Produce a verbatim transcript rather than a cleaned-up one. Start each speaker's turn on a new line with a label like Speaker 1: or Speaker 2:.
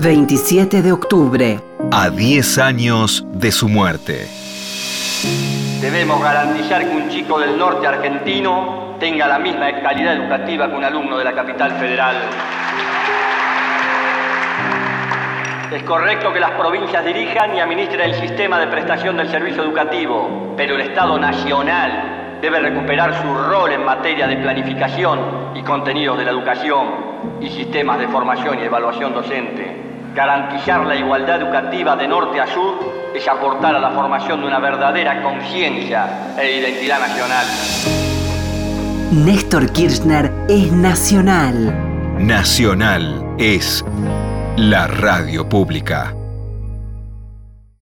Speaker 1: veintisiete de octubre.
Speaker 2: A diez años de su muerte.
Speaker 3: Debemos garantizar que un chico del norte argentino tenga la misma calidad educativa que un alumno de la capital federal. Es correcto que las provincias dirijan y administren el sistema de prestación del servicio educativo, pero el Estado nacional debe recuperar su rol en materia de planificación y contenidos de la educación y sistemas de formación y evaluación docente. Garantizar la igualdad educativa de norte a sur es aportar a la formación de una verdadera conciencia e identidad nacional.
Speaker 1: Néstor Kirchner es nacional.
Speaker 2: Nacional es la radio pública.